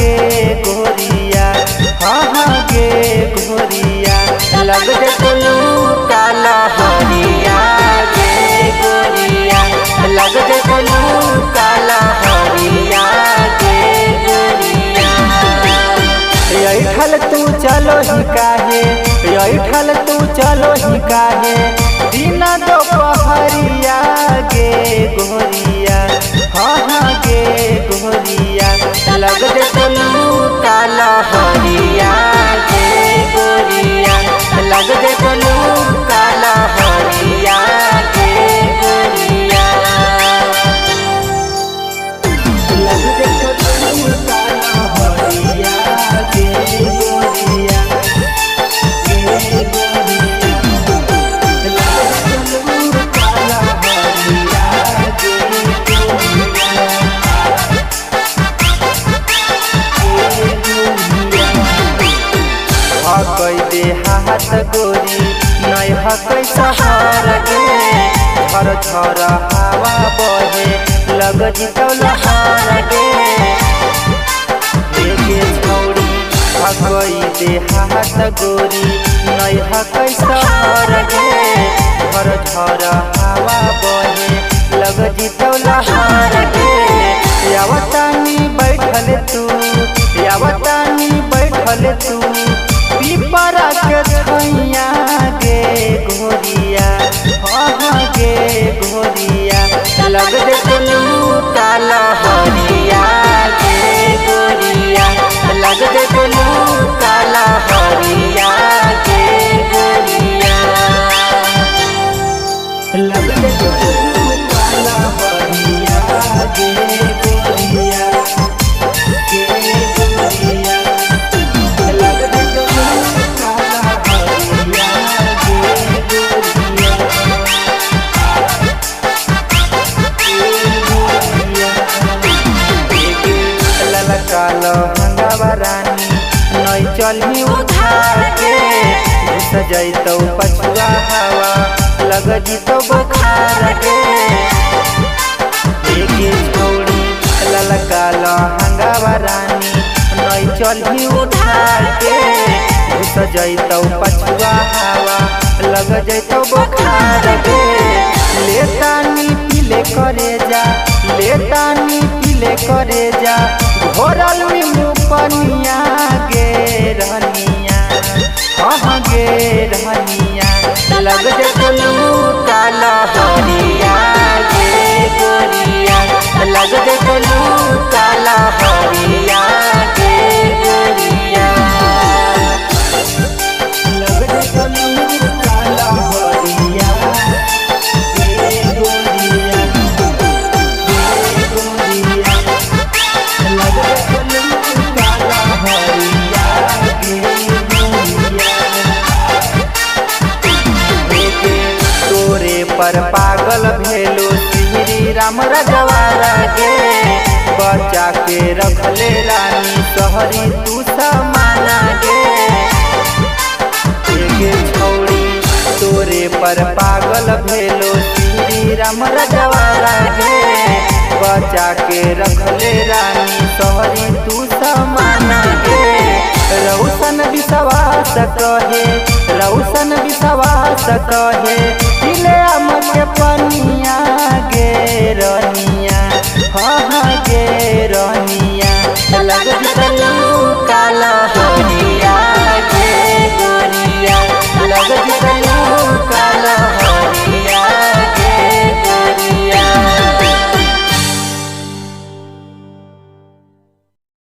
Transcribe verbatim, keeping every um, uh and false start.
गे गोरिया, हाँ हाँ गे गोरिया, लग जे तुलू काला हरिया गे गोरिया, लग जे तुलू काला हरिया गे गोरिया। ऐठल तू चलो ही काहे, ऐठल तू चलो ही काहे, दिन दोपहरिया गे गोरिया, हाँ हाँ गे गोरिया, लग जे तुलू काला हरिया गे गोरिया, लग जे तुलू काला हरिया गे गोरिया, लग जे तुलू काला हरिया गे गोरिया गे गोरिया, लग जे तुलू काला हरिया गे गोरिया। हकई दे हाथ गोरी नहीं हकई सहर गे, झर झर हवा बहे लग जितौ लहर गे, गे छौड़ी हकई दे हाथ गोरी नहीं हकई सहर गे, झर झर हवा बहे लग जितौ लहर गे। यावतानी बैठल तू, यावतानी बैठल तू, पीपरा के छैया गे गोरिया, हाँ हाँ गे गोरिया, लग जे तुलू काला हरिया गे गोरिया, लग जे तुलू काला हरिया गे गोरिया, लग जे तुलू काला हरिया गे गोरिया गे गोरिया, लग जे तुलू काला हरिया गे गोरिया गे गोरिया। ललका लहंगावा रानी नहीं चलही उधार के, घुस जैतौ पछुआ हवा लग जितौ बुखार के, गे छौड़ी ललका लहंगावा रानी नहीं चलही उधार के, घुस जैतौ पछुआ हवा लग जैतौ बुखार के। लेतानी पीले करे जा, लेतानी पीले करे जा, घोरल नींबू पनिया गे रहनिया, हाँ गे रहनिया, लग जे तुलू काला हरिया गे गोरिया, लग जे तुलू काला हरिया गे गोरिया, लग जे तुलू काला हरिया गे गोरिया गे गोरिया, लग जे तुलू काला हरिया गे गोरिया। तोरे पर पागल भेलो श्री राम रजवाड़ा गे, बचा के रखले रानी सहरी तू समाना गे, गे छौड़ी तोरे पर पागल भेलो श्री राम रजवाड़ा गे, बचा के रखले रानी सहरी तू समाना गे। रौशन विश्वास कहे, रौशन विश्वास कहे, दिले आम के पनिया